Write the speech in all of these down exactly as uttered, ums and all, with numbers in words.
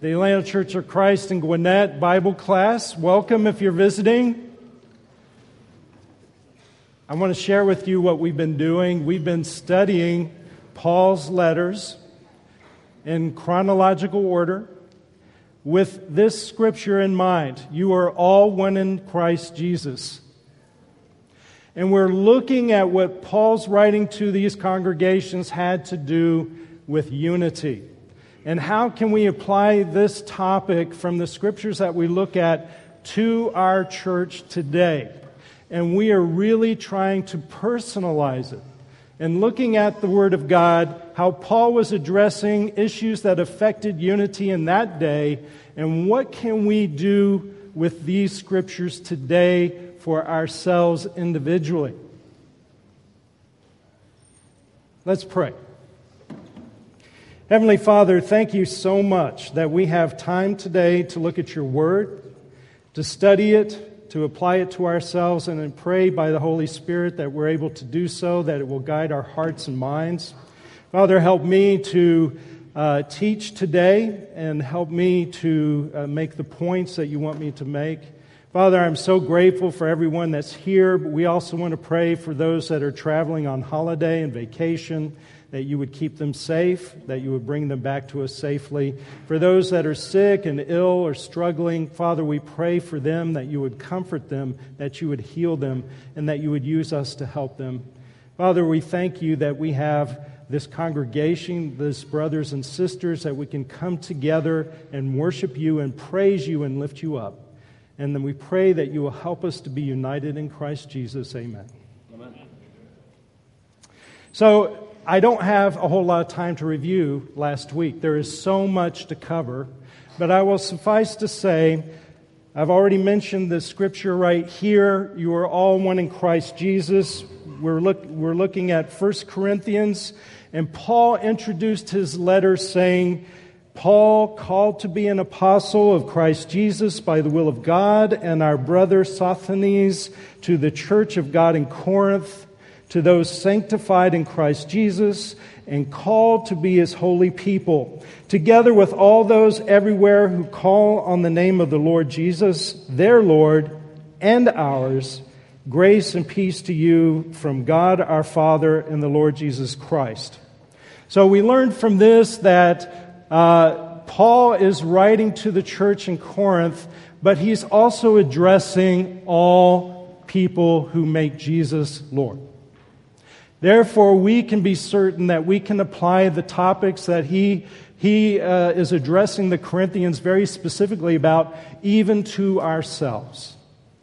the Atlanta Church of Christ in Gwinnett Bible class. Welcome if you're visiting. I want to share with you what we've been doing. We've been studying Paul's letters in chronological order with this scripture in mind. You are all one in Christ Jesus. And we're looking at what Paul's writing to these congregations had to do with unity. And how can we apply this topic from the scriptures that we look at to our church today? And we are really trying to personalize it. And looking at the Word of God, how Paul was addressing issues that affected unity in that day, and what can we do with these scriptures today for ourselves individually. Let's pray. Heavenly Father, thank you so much that we have time today to look at your Word, to study it, to apply it to ourselves, and then pray by the Holy Spirit that we're able to do so, that it will guide our hearts and minds. Father, help me to uh, teach today, and help me to uh, make the points that you want me to make. Father, I'm so grateful for everyone that's here, but we also want to pray for those that are traveling on holiday and vacation, that you would keep them safe, that you would bring them back to us safely. For those that are sick and ill or struggling, Father, we pray for them, that you would comfort them, that you would heal them, and that you would use us to help them. Father, we thank you that we have this congregation, these brothers and sisters, that we can come together and worship you and praise you and lift you up. And then we pray that you will help us to be united in Christ Jesus. Amen. Amen. So, I don't have a whole lot of time to review last week. There is so much to cover. But I will suffice to say, I've already mentioned the scripture right here. You are all one in Christ Jesus. We're, look, we're looking at First Corinthians. And Paul introduced his letter saying, Paul, called to be an apostle of Christ Jesus by the will of God, and our brother Sosthenes, to the church of God in Corinth, to those sanctified in Christ Jesus and called to be His holy people, together with all those everywhere who call on the name of the Lord Jesus, their Lord and ours, grace and peace to you from God our Father and the Lord Jesus Christ. So we learned from this that uh, Paul is writing to the church in Corinth, but he's also addressing all people who make Jesus Lord. Therefore, we can be certain that we can apply the topics that he, he uh, is addressing the Corinthians very specifically about, even to ourselves.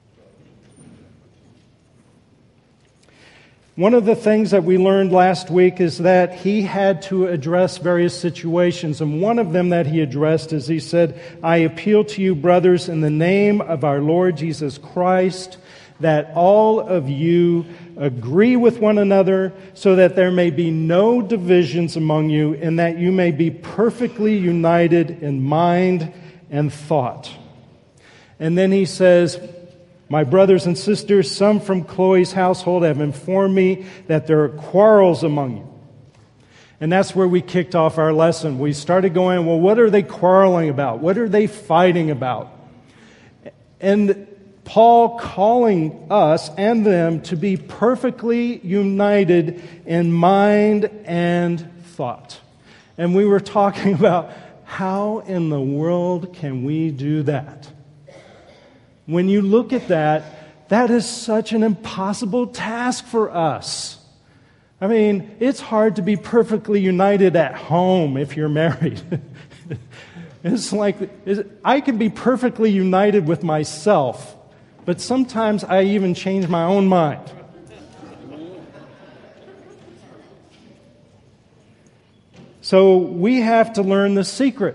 One of the things that we learned last week is that he had to address various situations. And one of them that he addressed is he said, I appeal to you, brothers, in the name of our Lord Jesus Christ, that all of you agree with one another so that there may be no divisions among you, and that you may be perfectly united in mind and thought. And then he says, my brothers and sisters, some from Chloe's household have informed me that there are quarrels among you. And that's where we kicked off our lesson. We started going, well, what are they quarreling about? What are they fighting about? And Paul calling us and them to be perfectly united in mind and thought. And we were talking about how in the world can we do that? When you look at that, that is such an impossible task for us. I mean, it's hard to be perfectly united at home if you're married. It's like, I can be perfectly united with myself, but sometimes I even change my own mind. So we have to learn the secret.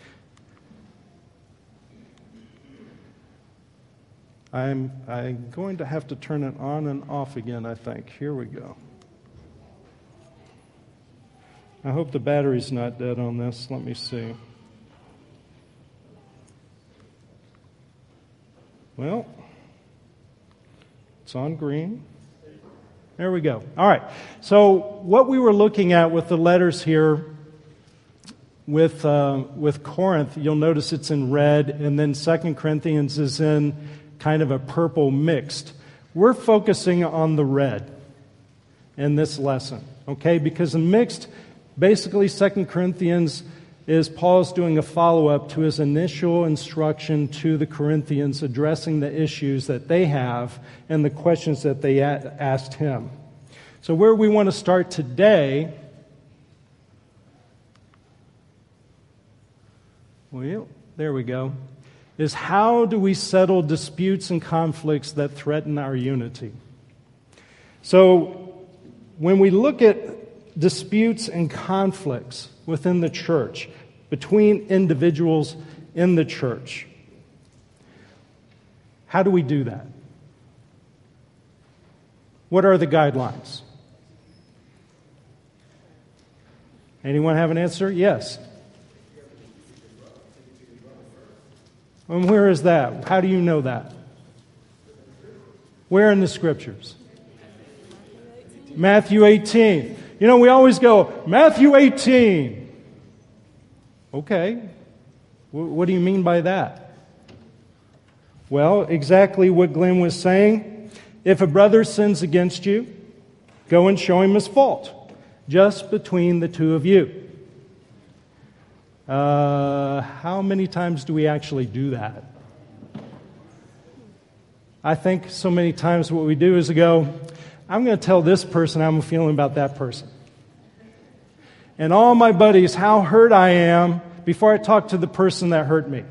I'm, I'm going to have to turn it on and off again, I think. Here we go. I hope the battery's not dead on this. Let me see. Well, it's on green. There we go. All right. So what we were looking at with the letters here with uh, with Corinth, you'll notice it's in red, and then Second Corinthians is in kind of a purple mixed. We're focusing on the red in this lesson, okay? Because the mixed, basically Second Corinthians is Paul's doing a follow-up to his initial instruction to the Corinthians, addressing the issues that they have and the questions that they a- asked him. So where we want to start today, well, there we go, is how do we settle disputes and conflicts that threaten our unity? So when we look at disputes and conflicts within the church, between individuals in the church, how do we do that? What are the guidelines? Anyone have an answer? Yes. And where is that? How do you know that? Where in the Scriptures? Matthew eighteen. You know, we always go, Matthew eighteen. Okay. What do you mean by that? Well, exactly what Glenn was saying. If a brother sins against you, go and show him his fault, just between the two of you. Uh, how many times do we actually do that? I think so many times what we do is we go, I'm going to tell this person how I'm feeling about that person. And all my buddies, how hurt I am before I talk to the person that hurt me.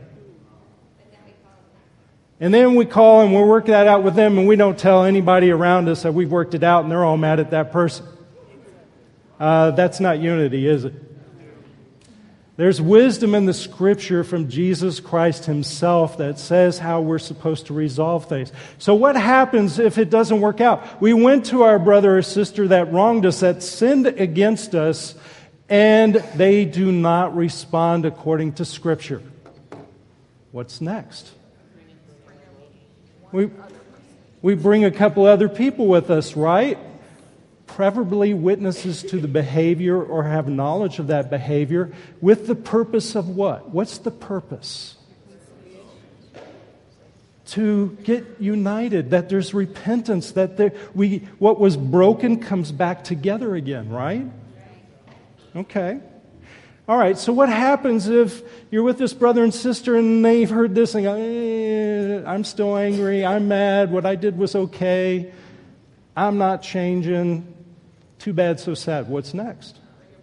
And then we call and we'll work that out with them, and we don't tell anybody around us that we've worked it out and they're all mad at that person. Uh, that's not unity, is it? There's wisdom in the Scripture from Jesus Christ himself that says how we're supposed to resolve things. So what happens if it doesn't work out? We went to our brother or sister that wronged us, that sinned against us, and they do not respond according to Scripture. What's next? We, we bring a couple other people with us, right? Preferably witnesses to the behavior or have knowledge of that behavior with the purpose of what? What's the purpose? To get united, that there's repentance, that there, we what was broken comes back together again, right? Okay. All right, so what happens if you're with this brother and sister and they've heard this and go, eh, I'm still angry, I'm mad, what I did was okay, I'm not changing. Too bad, so sad. What's next?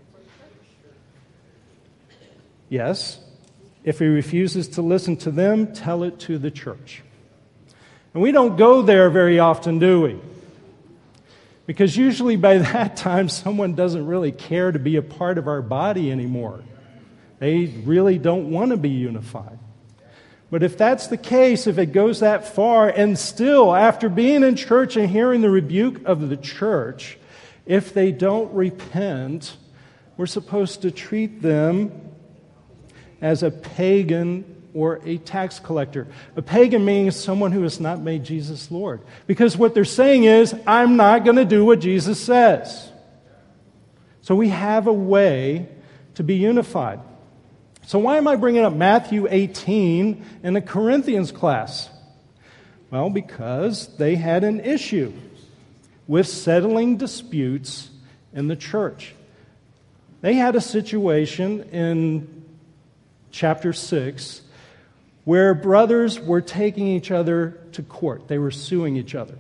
Yes. If he refuses to listen to them, tell it to the church. And we don't go there very often, do we? Because usually by that time, someone doesn't really care to be a part of our body anymore. They really don't want to be unified. But if that's the case, if it goes that far, and still, after being in church and hearing the rebuke of the church, if they don't repent, we're supposed to treat them as a pagan or a tax collector. A pagan means someone who has not made Jesus Lord. Because what they're saying is, I'm not going to do what Jesus says. So we have a way to be unified. So why am I bringing up Matthew eighteen in the Corinthians class? Well, because they had an issue with settling disputes in the church. They had a situation in chapter six where brothers were taking each other to court. They were suing each other.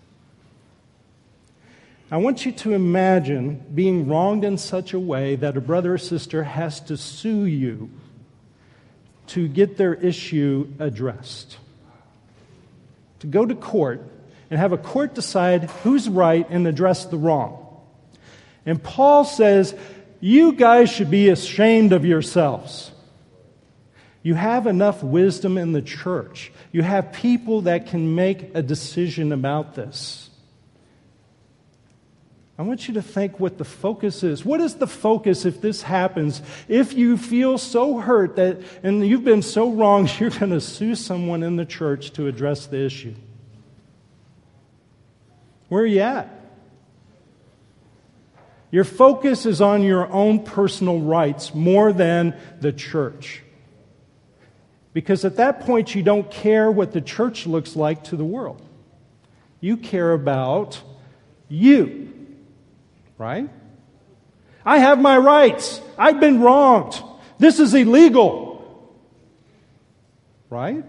I want you to imagine being wronged in such a way that a brother or sister has to sue you to get their issue addressed. To go to court and have a court decide who's right and address the wrong. And Paul says, you guys should be ashamed of yourselves. You have enough wisdom in the church. You have people that can make a decision about this. I want you to think what the focus is. What is the focus if this happens? If you feel so hurt that, and you've been so wrong, you're going to sue someone in the church to address the issue. Where are you at? Your focus is on your own personal rights more than the church. Because at that point, you don't care what the church looks like to the world. You care about you, right? I have my rights. I've been wronged. This is illegal, right?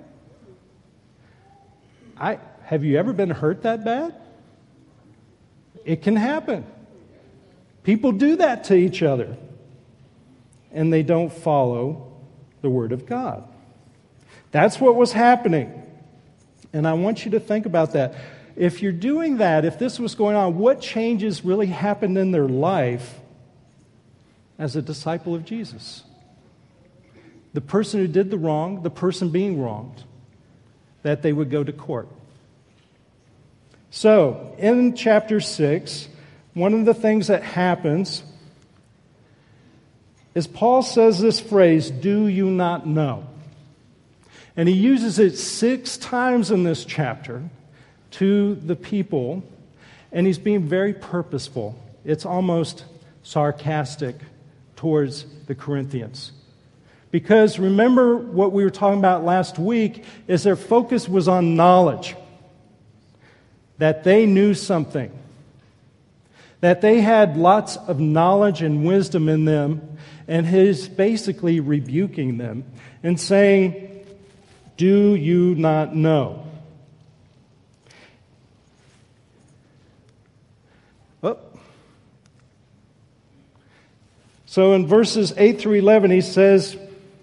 I, have you ever been hurt that bad? It can happen. People do that to each other, and they don't follow the Word of God. That's what was happening. And I want you to think about that. If you're doing that, if this was going on, what changes really happened in their life as a disciple of Jesus? The person who did the wrong, the person being wronged, that they would go to court. So, in chapter six, one of the things that happens is Paul says this phrase, "Do you not know?" And he uses it six times in this chapter to the people, and he's being very purposeful. It's almost sarcastic towards the Corinthians. Because remember what we were talking about last week is their focus was on knowledge. That they knew something. That they had lots of knowledge and wisdom in them, and he's basically rebuking them and saying, "Do you not know?" Oh. So in verses eight through eleven, he says,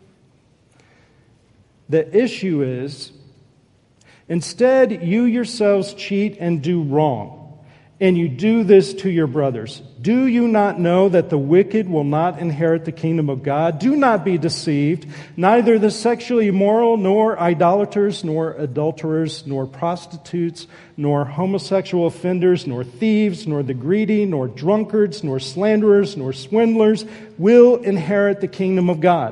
the issue is, instead you yourselves cheat and do wrong, and you do this to your brothers. Do you not know that the wicked will not inherit the kingdom of God? Do not be deceived. Neither the sexually immoral, nor idolaters, nor adulterers, nor prostitutes, nor homosexual offenders, nor thieves, nor the greedy, nor drunkards, nor slanderers, nor swindlers will inherit the kingdom of God.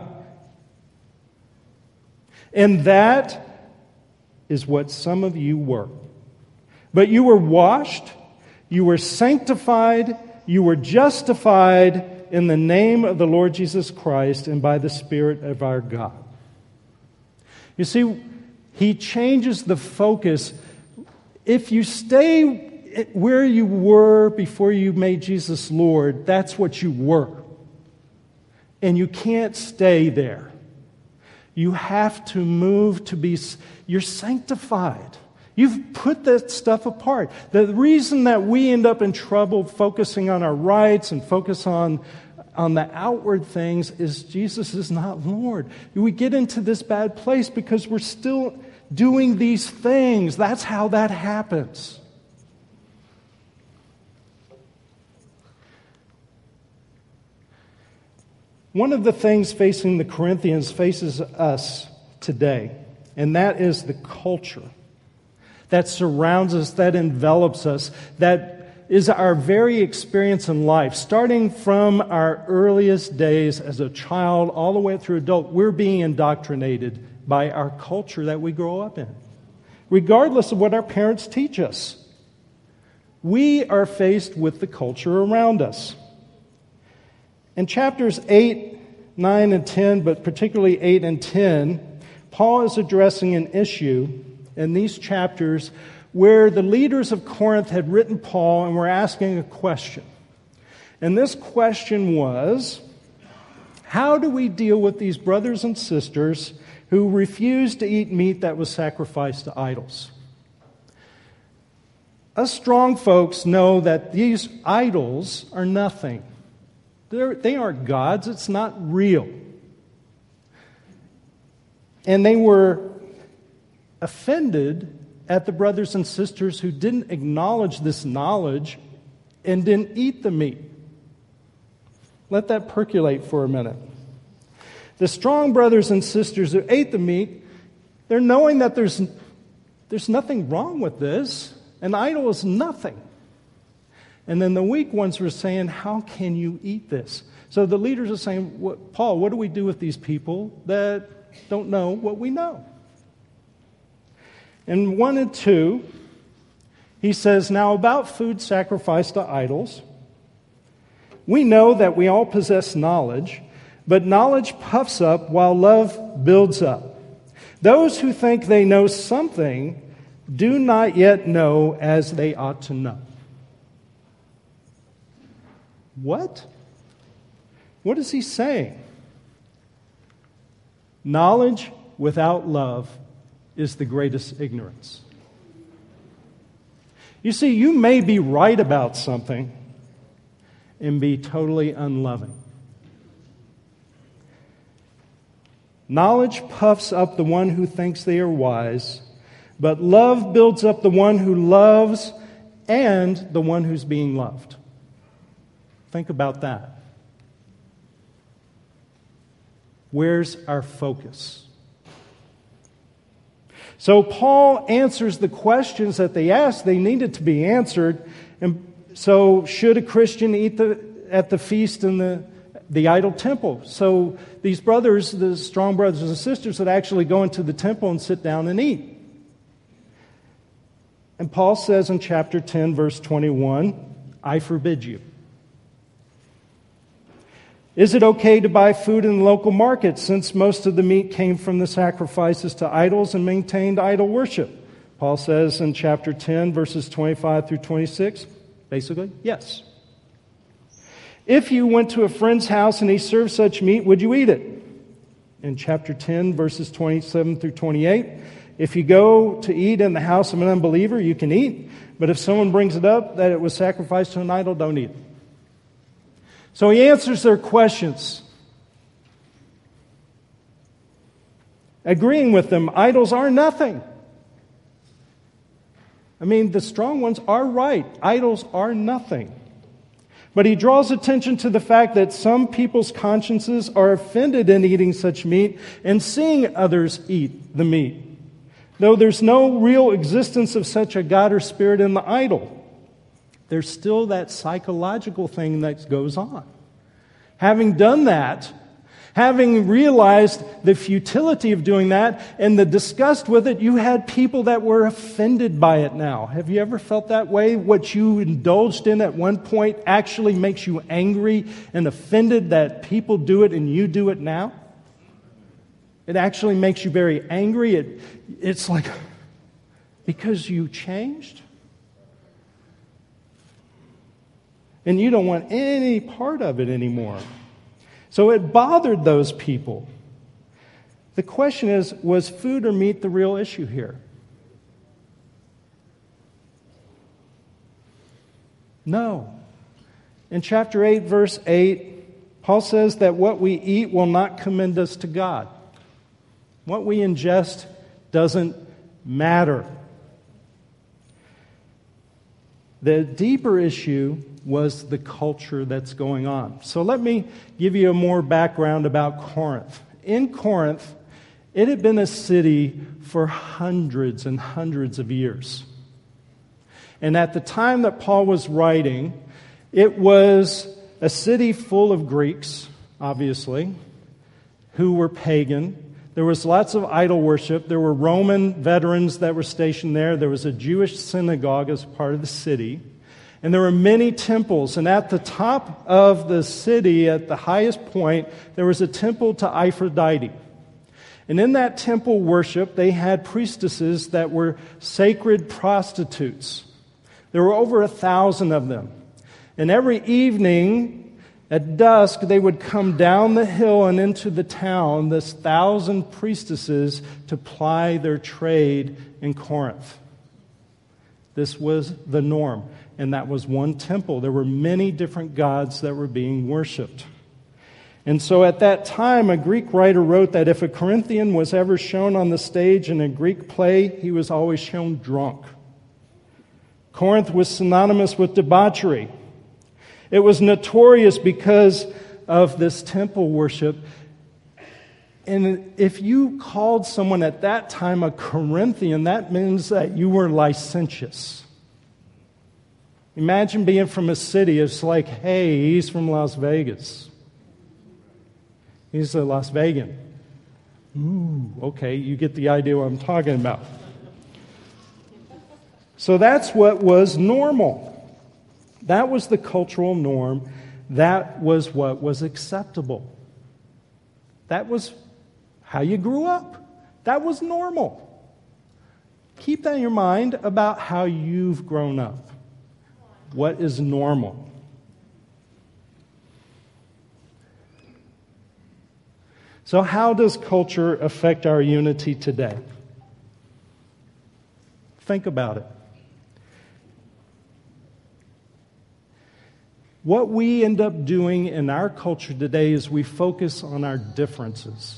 And that is what some of you were. But you were washed, you were sanctified, you were justified in the name of the Lord Jesus Christ and by the Spirit of our God. You see, he changes the focus. If you stay where you were before you made Jesus Lord, that's what you were. And you can't stay there. You have to move to be, you're sanctified. You've put that stuff apart. The reason that we end up in trouble focusing on our rights and focus on, on the outward things is Jesus is not Lord. We get into this bad place because we're still doing these things. That's how that happens. One of the things facing the Corinthians faces us today, and that is the culture that surrounds us, that envelops us, that is our very experience in life. Starting from our earliest days as a child all the way through adult, we're being indoctrinated by our culture that we grow up in, regardless of what our parents teach us. We are faced with the culture around us. In chapters eight, nine, and ten, but particularly eight and ten, Paul is addressing an issue in these chapters where the leaders of Corinth had written Paul and were asking a question. And this question was, how do we deal with these brothers and sisters who refuse to eat meat that was sacrificed to idols? Us strong folks know that these idols are nothing. They're, they aren't gods. It's not real. And they were offended at the brothers and sisters who didn't acknowledge this knowledge and didn't eat the meat. Let that percolate for a minute. The strong brothers and sisters who ate the meat, they're knowing that there's, there's nothing wrong with this. An idol is nothing. And then the weak ones were saying, how can you eat this? So the leaders are saying, what, Paul, what do we do with these people that don't know what we know? In one and two, he says, now about food sacrificed to idols, We know that we all possess knowledge, but knowledge puffs up while love builds up. Those who think they know something do not yet know as they ought to know. What? What is he saying? Knowledge without love is the greatest ignorance. You see, you may be right about something and be totally unloving. Knowledge puffs up the one who thinks they are wise, but love builds up the one who loves and the one who's being loved. Think about that. Where's our focus? So Paul answers the questions that they asked. They needed to be answered. And so should a Christian eat the, at the feast in the, the idol temple? So these brothers, the strong brothers and sisters, would actually go into the temple and sit down and eat. And Paul says in chapter ten, verse twenty-one, I forbid you. Is it okay to buy food in the local market since most of the meat came from the sacrifices to idols and maintained idol worship? Paul says in chapter ten, verses twenty-five through twenty-six, basically, yes. If you went to a friend's house and he served such meat, would you eat it? In chapter ten, verses twenty-seven through twenty-eight, if you go to eat in the house of an unbeliever, you can eat. But if someone brings it up that it was sacrificed to an idol, don't eat it. So he answers their questions. Agreeing with them, idols are nothing. I mean, the strong ones are right. Idols are nothing. But he draws attention to the fact that some people's consciences are offended in eating such meat and seeing others eat the meat, though there's no real existence of such a God or spirit in the idol. There's still that psychological thing that goes on. Having done that, having realized the futility of doing that and the disgust with it, you had people that were offended by it now. Have you ever felt that way? What you indulged in at one point actually makes you angry and offended that people do it and you do it now? It actually makes you very angry. It, it's like, because you changed? And you don't want any part of it anymore. So it bothered those people. The question is, was food or meat the real issue here? No. In chapter eight, verse eight, Paul says that what we eat will not commend us to God. What we ingest doesn't matter. The deeper issue was the culture that's going on. So let me give you a more background about Corinth. In Corinth, it had been a city for hundreds and hundreds of years. And at the time that Paul was writing, it was a city full of Greeks, obviously, who were pagan. There was lots of idol worship. There were Roman veterans that were stationed there. There was a Jewish synagogue as part of the city. And there were many temples. And at the top of the city, at the highest point, there was a temple to Aphrodite. And in that temple worship, they had priestesses that were sacred prostitutes. There were over a thousand of them. And every evening at dusk, they would come down the hill and into the town, this thousand priestesses, to ply their trade in Corinth. This was the norm. And that was one temple. There were many different gods that were being worshipped. And so at that time, a Greek writer wrote that if a Corinthian was ever shown on the stage in a Greek play, he was always shown drunk. Corinth was synonymous with debauchery. It was notorious because of this temple worship. And if you called someone at that time a Corinthian, that means that you were licentious. Imagine being from a city, it's like, hey, he's from Las Vegas. He's a Las Vegan. Ooh, okay, you get the idea what I'm talking about. So that's what was normal. That was the cultural norm That was what was acceptable. That was how you grew up. That was normal. Keep that in your mind about how you've grown up. What is normal? So how does culture affect our unity today? Think about it. What we end up doing in our culture today is we focus on our differences.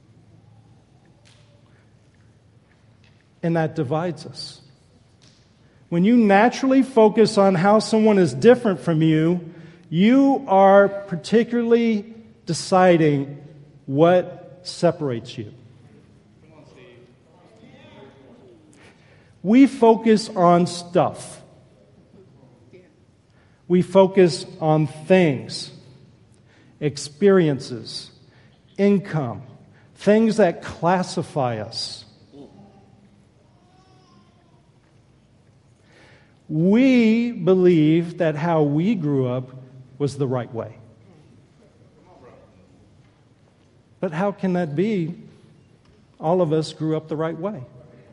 And that divides us. When you naturally focus on how someone is different from you, you are particularly deciding what separates you. We focus on stuff. We focus on things, experiences, income, things that classify us. We believe that how we grew up was the right way. But how can that be? All of us grew up the right way.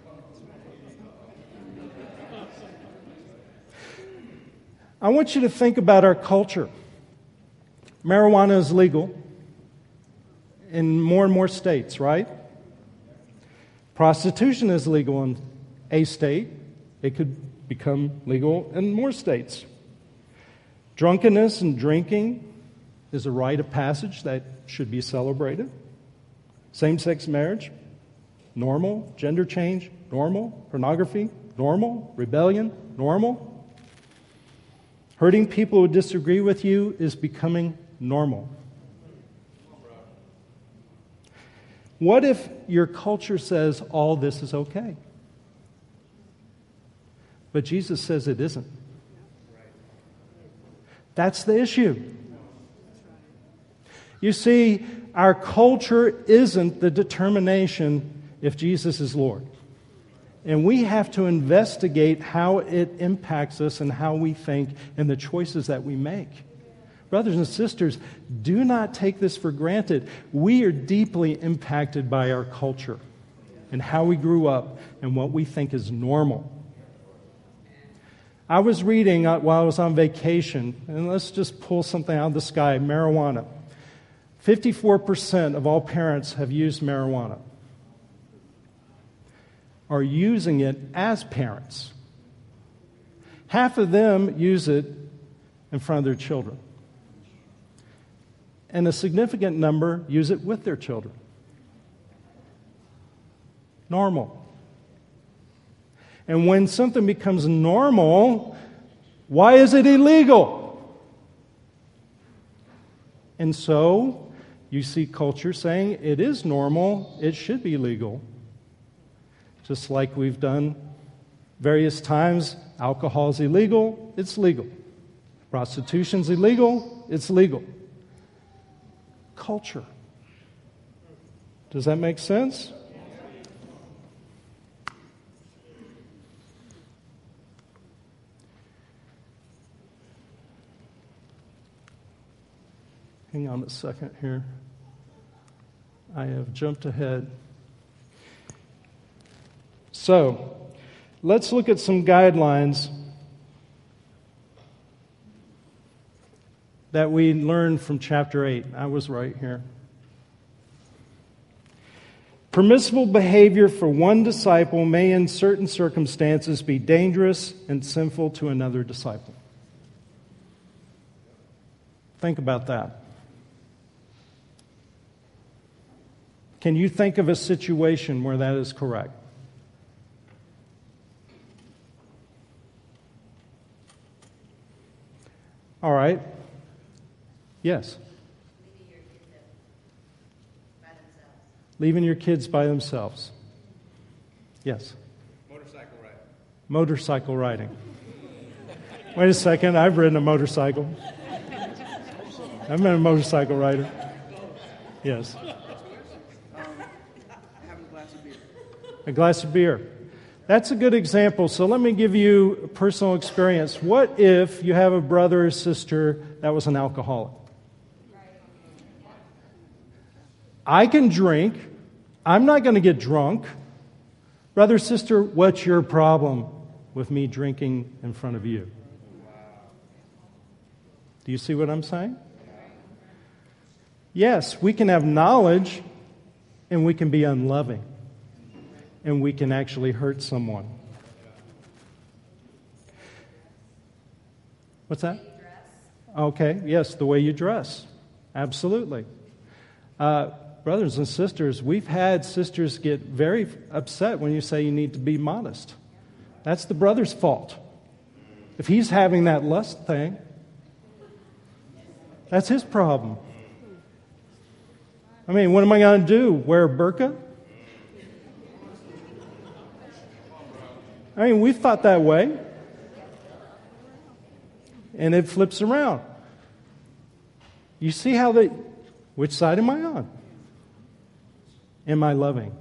I want you to think about our culture. Marijuana is legal in more and more states, right? Prostitution is legal in a state. It could become legal in more states. Drunkenness and drinking is a rite of passage that should be celebrated. Same-sex marriage, normal. Gender change, normal. Pornography, normal. Rebellion, normal. Hurting people who disagree with you is becoming normal. What if your culture says all this is okay? But Jesus says it isn't. That's the issue. You see, our culture isn't the determination if Jesus is Lord. And we have to investigate how it impacts us and how we think and the choices that we make. Brothers and sisters, do not take this for granted. We are deeply impacted by our culture and how we grew up and what we think is normal. I was reading while I was on vacation, and let's just pull something out of the sky, marijuana. fifty-four percent of all parents have used marijuana. Are using it as parents. Half of them use it in front of their children. And a significant number use it with their children. Normal. And when something becomes normal, why is it illegal? And so, you see culture saying it is normal, it should be legal. Just like we've done various times, alcohol is illegal, it's legal. Prostitution's illegal, it's legal. Culture. Does that make sense? Hang on a second here. I have jumped ahead. So, let's look at some guidelines that we learned from chapter eight. I was right here. Permissible behavior for one disciple may in certain circumstances be dangerous and sinful to another disciple. Think about that. Can you think of a situation where that is correct? All right. Yes. Leaving your kids by themselves. Yes. Motorcycle riding. Motorcycle riding. Wait a second. I've ridden a motorcycle. I've been a motorcycle rider. Yes. Um, having a glass of beer. A glass of beer. That's a good example. So let me give you a personal experience. What if you have a brother or sister that was an alcoholic? I can drink. I'm not going to get drunk. Brother, sister, what's your problem with me drinking in front of you? Do you see what I'm saying? Yes, we can have knowledge and we can be unloving. And we can actually hurt someone. What's that? Okay, yes, the way you dress. Absolutely. Uh, brothers and sisters, we've had sisters get very upset when you say you need to be modest. That's the brother's fault. If he's having that lust thing, that's his problem. I mean, what am I going to do? Wear a burqa? I mean, we've thought that way. And it flips around. You see how they... Which side am I on? Am I loving?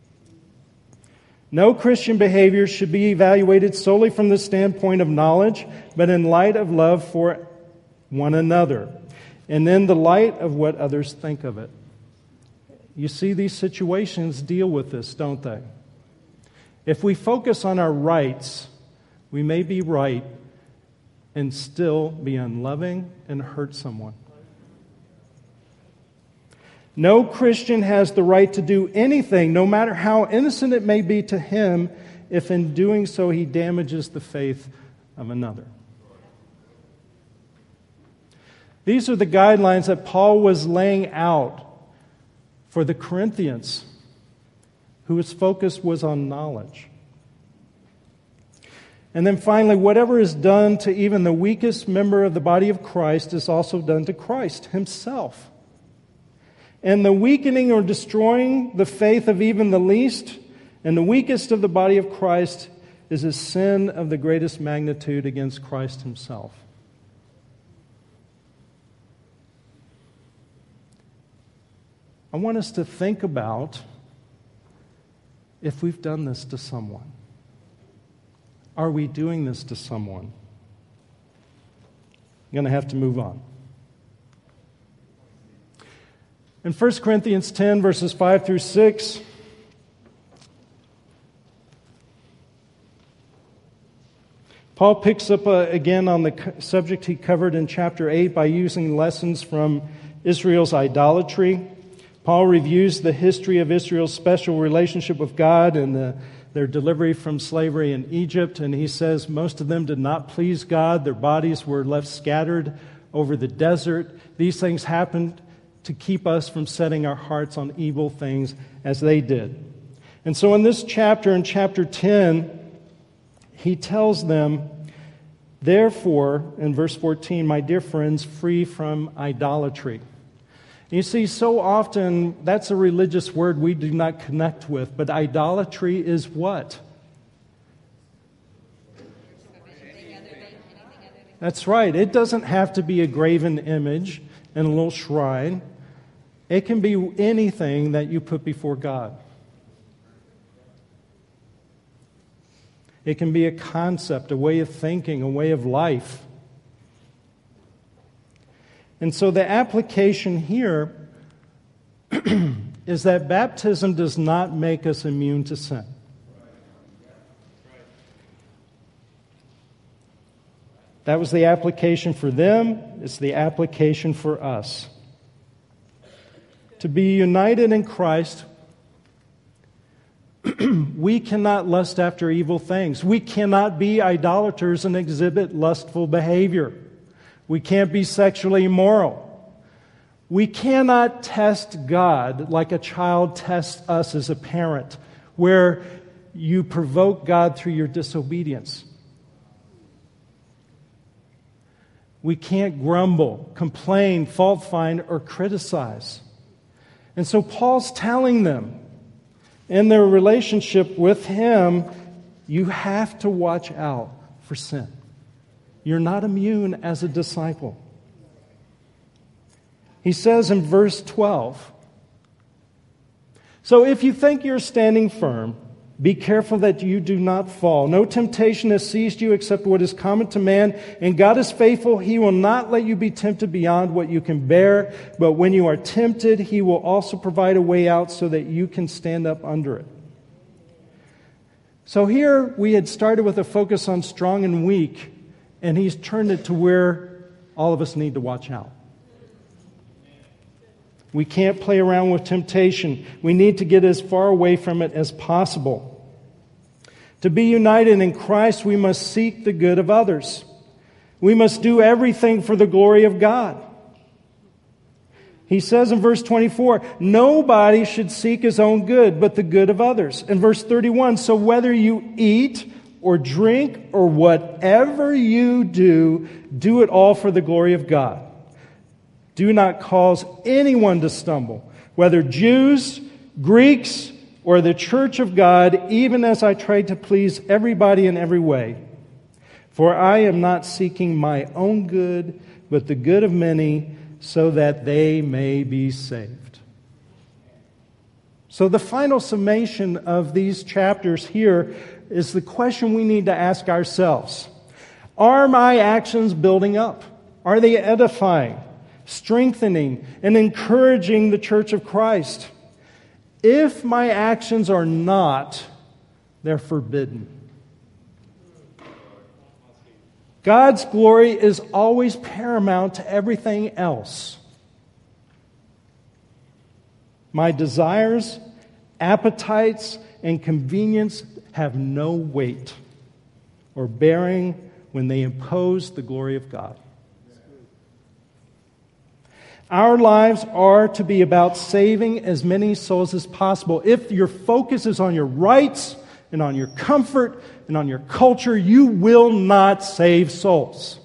No Christian behavior should be evaluated solely from the standpoint of knowledge, but in light of love for one another, and in the light of what others think of it. You see, these situations deal with this, don't they? If we focus on our rights, we may be right and still be unloving and hurt someone. No Christian has the right to do anything, no matter how innocent it may be to him, if in doing so he damages the faith of another. These are the guidelines that Paul was laying out for the Corinthians, whose focus was on knowledge. And then finally, whatever is done to even the weakest member of the body of Christ is also done to Christ himself. And the weakening or destroying the faith of even the least and the weakest of the body of Christ is a sin of the greatest magnitude against Christ himself. I want us to think about if we've done this to someone. Are we doing this to someone? I'm going to have to move on. In First Corinthians ten, verses five through six, Paul picks up uh, again on the subject he covered in chapter eight by using lessons from Israel's idolatry. Paul reviews the history of Israel's special relationship with God and the, their delivery from slavery in Egypt. And he says most of them did not please God. Their bodies were left scattered over the desert. These things happened to keep us from setting our hearts on evil things as they did. And so in this chapter, in chapter ten, he tells them, therefore, in verse fourteen, my dear friends, free from idolatry. You see, so often that's a religious word we do not connect with, but idolatry is what? That's right. It doesn't have to be a graven image in a little shrine. It can be anything that you put before God. It can be a concept, a way of thinking, a way of life. And so the application here is that baptism does not make us immune to sin. That was the application for them. It's the application for us. To be united in Christ, we cannot lust after evil things. We cannot be idolaters and exhibit lustful behavior. We can't be sexually immoral. We cannot test God like a child tests us as a parent, where you provoke God through your disobedience. We can't grumble, complain, fault find, or criticize. And so Paul's telling them, in their relationship with him, you have to watch out for sin. You're not immune as a disciple. He says in verse twelve, so if you think you're standing firm, Be careful that you do not fall. No temptation has seized you except what is common to man, and God is faithful. He will not let you be tempted beyond what you can bear, but when you are tempted, He will also provide a way out so that you can stand up under it. So here we had started with a focus on strong and weak, and He's turned it to where all of us need to watch out. We can't play around with temptation. We need to get as far away from it as possible. To be united in Christ, we must seek the good of others. We must do everything for the glory of God. He says in verse twenty-four, nobody should seek his own good, but the good of others. In verse thirty-one, so whether you eat or drink or whatever you do, do it all for the glory of God. Do not cause anyone to stumble, whether Jews, Greeks, or the church of God, even as I try to please everybody in every way. For I am not seeking my own good, but the good of many, so that they may be saved. So the final summation of these chapters here is the question we need to ask ourselves. Are my actions building up? Are they edifying, strengthening, and encouraging the church of Christ? If my actions are not, they're forbidden. God's glory is always paramount to everything else. My desires, appetites, and convenience have no weight or bearing when they impose the glory of God. Our lives are to be about saving as many souls as possible. If your focus is on your rights and on your comfort and on your culture, you will not save souls.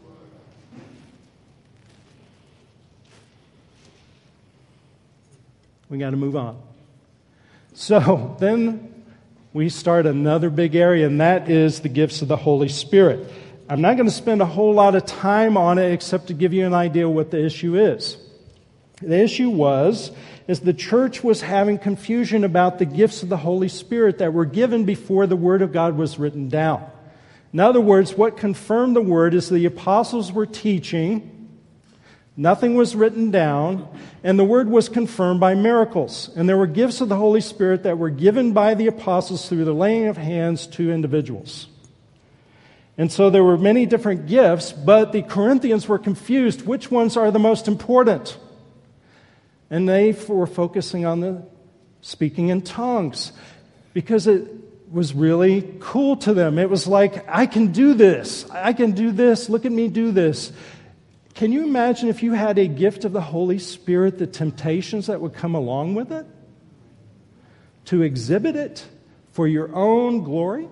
We got to move on. So then we start another big area, and that is the gifts of the Holy Spirit. I'm not going to spend a whole lot of time on it except to give you an idea what the issue is. The issue was, is the church was having confusion about the gifts of the Holy Spirit that were given before the Word of God was written down. In other words, what confirmed the Word is the apostles were teaching, nothing was written down, and the Word was confirmed by miracles. And there were gifts of the Holy Spirit that were given by the apostles through the laying of hands to individuals. And so there were many different gifts, but the Corinthians were confused. Which ones are the most important? And they were focusing on the speaking in tongues because it was really cool to them. It was like, I can do this. I can do this. Look at me do this. Can you imagine if you had a gift of the Holy Spirit, the temptations that would come along with it? To exhibit it for your own glory?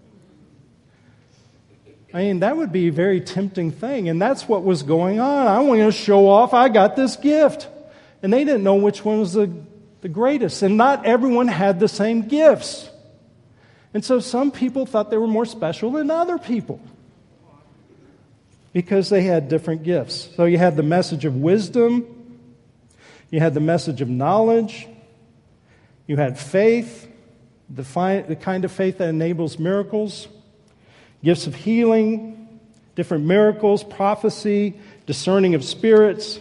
I mean, that would be a very tempting thing, and that's what was going on. I want to show off I got this gift. And they didn't know which one was the, the greatest. And not everyone had the same gifts. And so some people thought they were more special than other people because they had different gifts. So you had the message of wisdom. You had the message of knowledge. You had faith, the, fi- the kind of faith that enables miracles. Gifts of healing, different miracles, prophecy, discerning of spirits,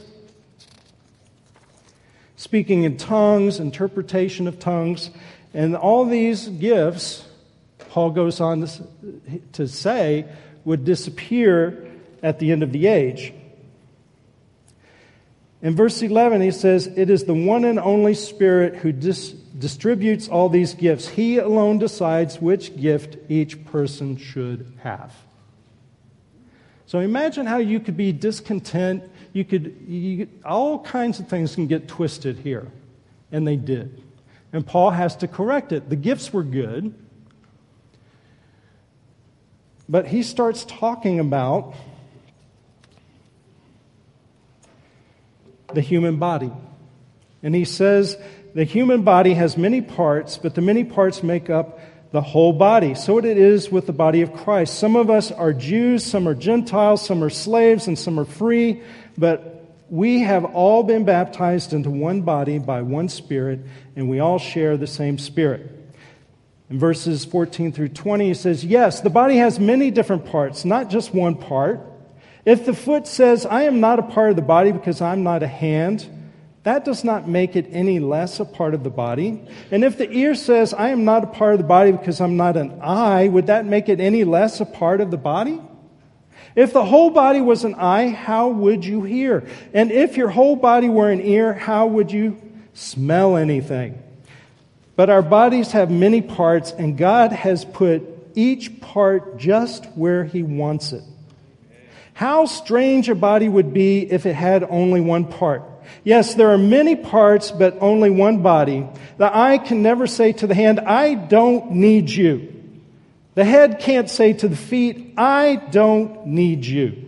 speaking in tongues, interpretation of tongues. And all these gifts, Paul goes on to, to say, would disappear at the end of the age. In verse eleven, he says, it is the one and only Spirit who dis- distributes all these gifts. He alone decides which gift each person should have. So imagine how you could be discontent. You could, you, all kinds of things can get twisted here. And they did. And Paul has to correct it. The gifts were good. But he starts talking about the human body. And he says, the human body has many parts, but the many parts make up the whole body. So it is with the body of Christ. Some of us are Jews, some are Gentiles, some are slaves, and some are free. But we have all been baptized into one body by one Spirit, and we all share the same Spirit. In verses fourteen through twenty, he says, yes, the body has many different parts, not just one part. If the foot says, I am not a part of the body because I'm not a hand, that does not make it any less a part of the body. And if the ear says, I am not a part of the body because I'm not an eye, would that make it any less a part of the body? If the whole body was an eye, how would you hear? And if your whole body were an ear, how would you smell anything? But our bodies have many parts, and God has put each part just where He wants it. How strange a body would be if it had only one part. Yes, there are many parts, but only one body. The eye can never say to the hand, I don't need you. The head can't say to the feet, I don't need you.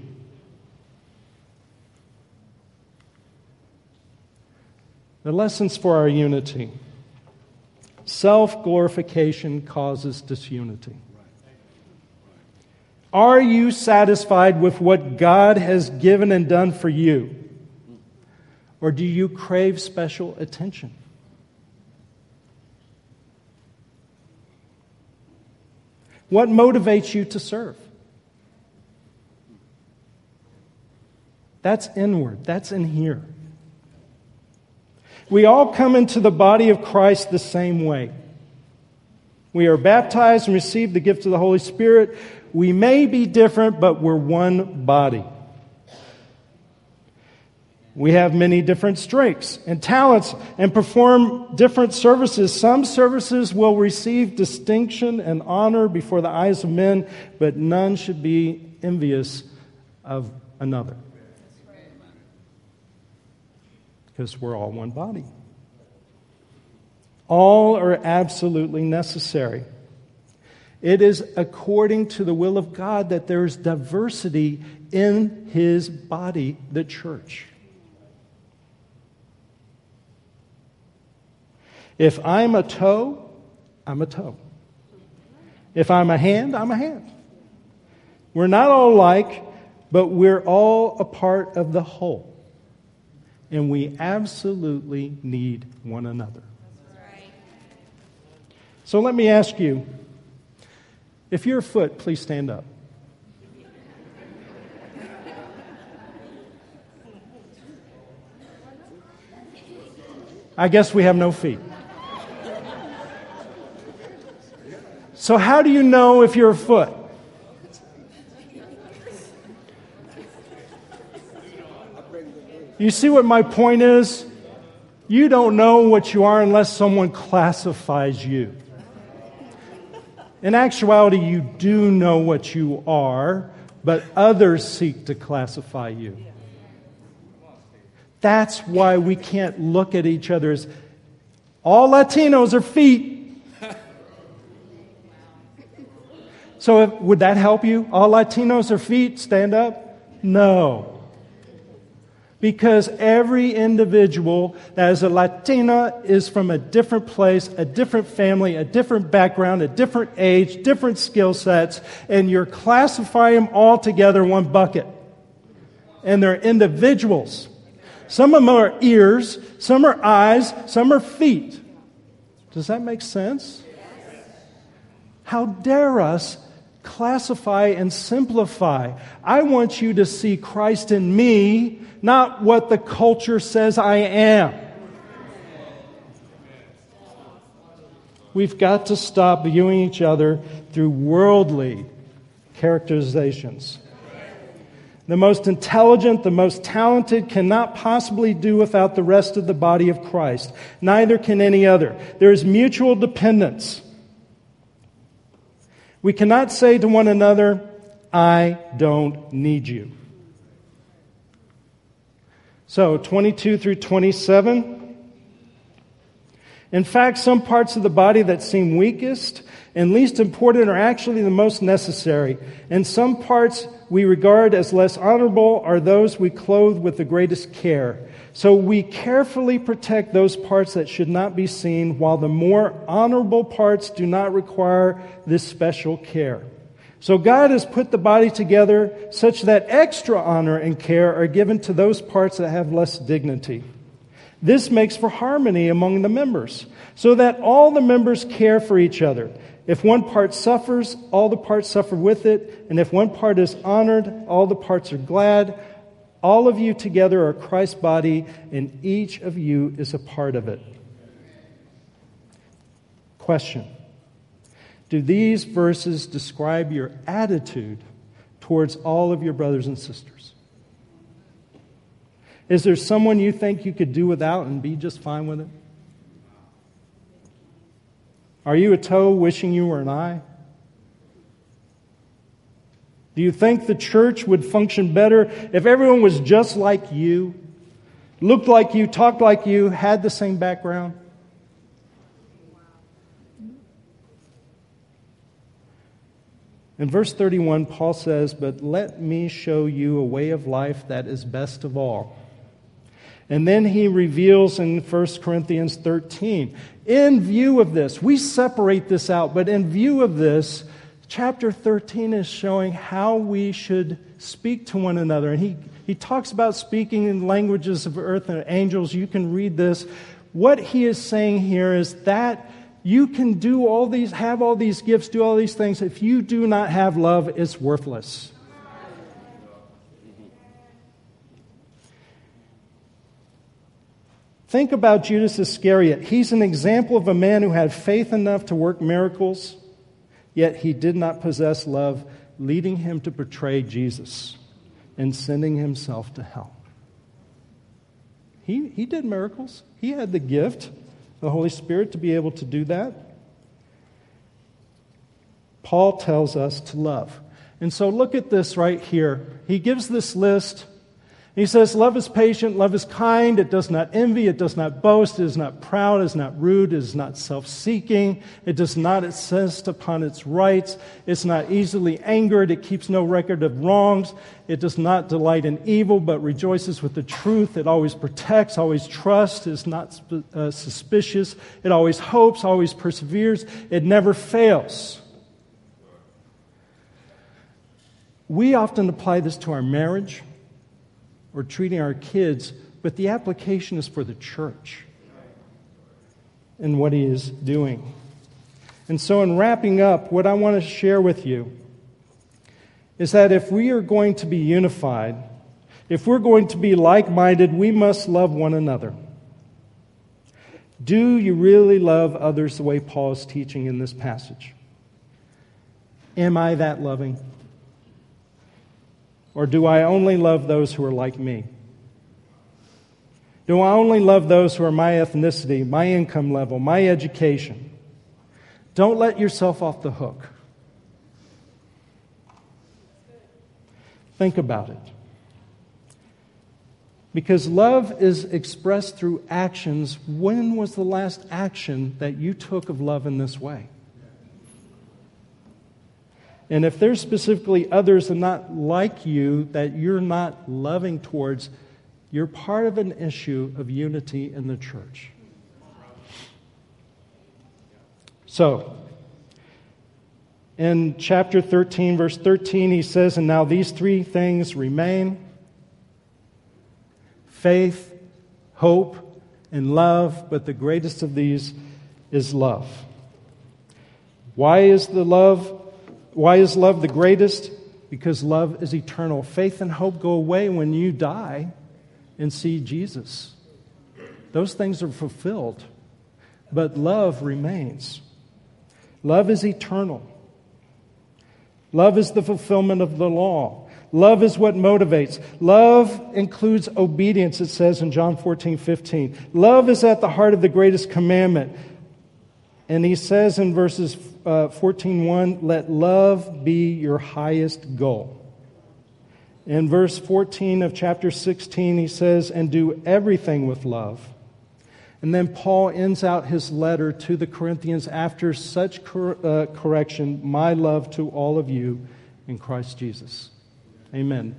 The lessons for our unity. Self-glorification causes disunity. Are you satisfied with what God has given and done for you? Or do you crave special attention? What motivates you to serve? That's inward. That's in here. We all come into the body of Christ the same way. We are baptized and receive the gift of the Holy Spirit. We may be different, but we're one body. We have many different strengths and talents and perform different services. Some services will receive distinction and honor before the eyes of men, but none should be envious of another. Because we're all one body. All are absolutely necessary. It is according to the will of God that there is diversity in His body, the church. If I'm a toe, I'm a toe. If I'm a hand, I'm a hand. We're not all alike, but we're all a part of the whole. And we absolutely need one another. So let me ask you, if you're a foot, please stand up. I guess we have no feet. So how do you know if you're a foot? You see what my point is? You don't know what you are unless someone classifies you. In actuality, you do know what you are, but others seek to classify you. That's why we can't look at each other as all Latinos are feet. So if, would that help you? All Latinos are feet, stand up? No. Because every individual that is a Latina is from a different place, a different family, a different background, a different age, different skill sets, and you're classifying them all together in one bucket. And they're individuals. Some of them are ears, some are eyes, some are feet. Does that make sense? How dare us classify and simplify? I want you to see Christ in me, not what the culture says I am. We've got to stop viewing each other through worldly characterizations. The most intelligent, the most talented cannot possibly do without the rest of the body of Christ. Neither can any other. There is mutual dependence. We cannot say to one another, I don't need you. So, twenty-two through twenty-seven. In fact, some parts of the body that seem weakest and least important are actually the most necessary. And some parts we regard as less honorable are those we clothe with the greatest care. So we carefully protect those parts that should not be seen, while the more honorable parts do not require this special care. So God has put the body together such that extra honor and care are given to those parts that have less dignity. This makes for harmony among the members, so that all the members care for each other. If one part suffers, all the parts suffer with it. And if one part is honored, all the parts are glad. All of you together are Christ's body, and each of you is a part of it. Question: do these verses describe your attitude towards all of your brothers and sisters? Is there someone you think you could do without and be just fine with it? Are you a toe wishing you were an eye? Do you think the church would function better if everyone was just like you, looked like you, talked like you, had the same background? In verse thirty-one, Paul says, "But let me show you a way of life that is best of all." And then he reveals in First Corinthians thirteen, in view of this, we separate this out, but in view of this, chapter thirteen is showing how we should speak to one another. And he, he talks about speaking in languages of earth and angels. You can read this. What he is saying here is that you can do all these, have all these gifts, do all these things. If you do not have love, it's worthless. Think about Judas Iscariot. He's an example of a man who had faith enough to work miracles, yet he did not possess love, leading him to betray Jesus and sending himself to hell. He, he did miracles. He had the gift, the Holy Spirit, to be able to do that. Paul tells us to love. And so look at this right here. He gives this list. He says, love is patient, love is kind, it does not envy, it does not boast, it is not proud, it is not rude, it is not self-seeking, it does not insist upon its rights, it's not easily angered, it keeps no record of wrongs, it does not delight in evil, but rejoices with the truth, it always protects, always trusts, is not uh, suspicious, it always hopes, always perseveres, it never fails. We often apply this to our marriage, or treating our kids, but the application is for the church and what he is doing. And so in wrapping up, what I want to share with you is that if we are going to be unified, if we're going to be like-minded, we must love one another. Do you really love others the way Paul is teaching in this passage? Am I that loving? Or do I only love those who are like me? Do I only love those who are my ethnicity, my income level, my education? Don't let yourself off the hook. Think about it. Because love is expressed through actions. When was the last action that you took of love in this way? And if there's specifically others that are not like you, that you're not loving towards, you're part of an issue of unity in the church. So, in chapter thirteen, verse thirteen, he says, "And now these three things remain: faith, hope, and love, but the greatest of these is love." Why is the love Why is love the greatest? Because love is eternal. Faith and hope go away when you die and see Jesus. Those things are fulfilled. But love remains. Love is eternal. Love is the fulfillment of the law. Love is what motivates. Love includes obedience, it says in John fourteen fifteen. Love is at the heart of the greatest commandment. And he says in verses uh, fourteen one, let love be your highest goal. In verse fourteen of chapter sixteen, he says, and do everything with love. And then Paul ends out his letter to the Corinthians after such cor- uh, correction, my love to all of you in Christ Jesus. Amen.